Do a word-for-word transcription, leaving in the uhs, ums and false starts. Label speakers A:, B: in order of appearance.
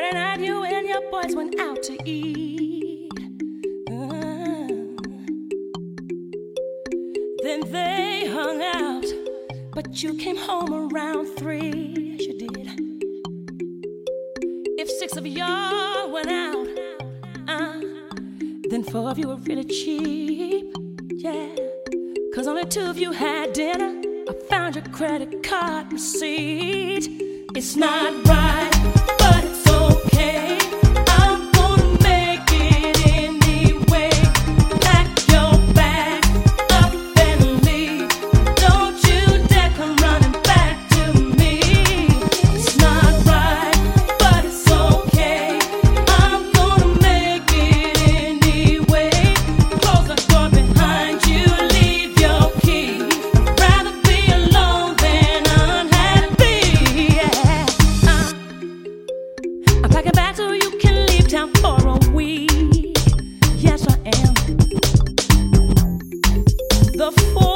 A: Friday night, you and your boys went out to eat. Uh, then they hung out, but you came home around three. Yes, you did. If six of y'all went out, uh, then four of you were really cheap. Yeah, cause only two of you had dinner. I found your credit card receipt. It's not right, but it's okay. I'm gonna make it anyway. Pack your bag up and leave. Don't you dare come running back to me. It's not right, but it's okay. I'm gonna make it anyway. Close the door behind you, leave your key. I'd rather be alone than unhappy. Yeah. Uh, I'm packing back so you can leave town for a week. Yes, I am. The four